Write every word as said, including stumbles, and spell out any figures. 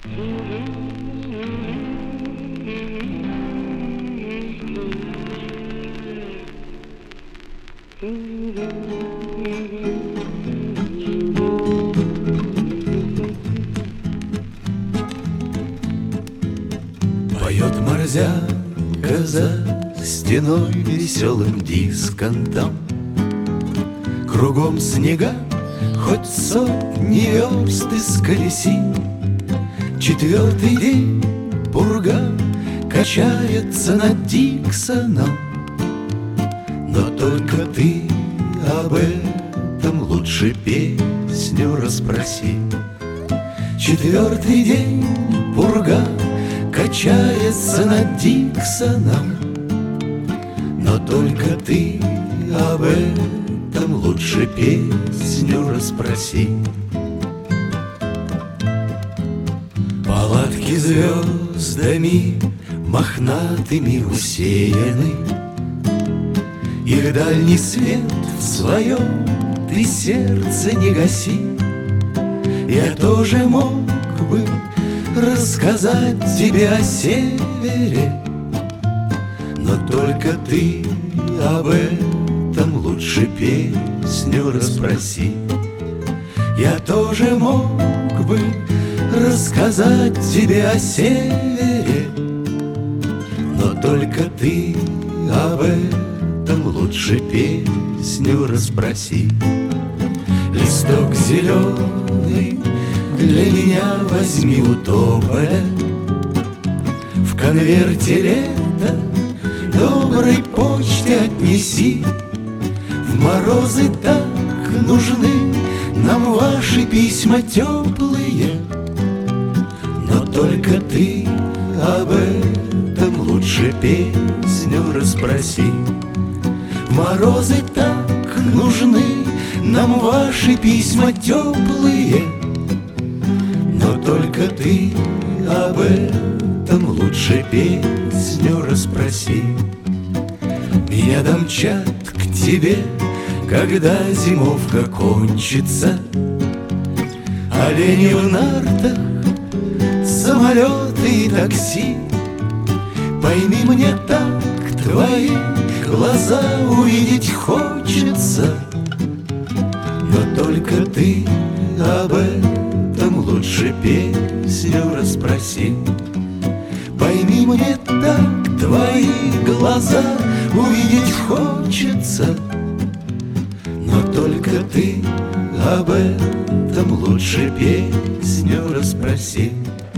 Поет морзяка за стеной веселым дисконтом. Кругом снега, хоть сотни верст исколеси. Четвертый день пурга качается над Диксоном. Но только ты об этом лучше песню расспроси. Четвертый день пурга качается над Диксоном. Но только ты об этом лучше песню расспроси. Палатки звездами мохнатыми усеяны, их дальний свет в своем ты сердце не гаси. Я тоже мог бы рассказать тебе о севере, но только ты об этом лучше песню расспроси. Я тоже мог бы рассказать тебе о севере, но только ты об этом лучше песню расспроси. Листок зеленый для меня возьми у тополя, в конверте лето доброй почте отнеси. В морозы так нужны нам ваши письма теплые, но только ты об этом лучше песню расспроси. В морозы так нужны нам ваши письма теплые, но только ты об этом лучше песню расспроси. Меня домчат к тебе, когда зимовка кончится. Олени в нартах, самолеты и такси. Пойми, мне так твои глаза увидеть хочется, но только ты об этом лучше песню расспроси. Пойми, мне так твои глаза увидеть хочется, но только ты об этом лучше песню расспроси.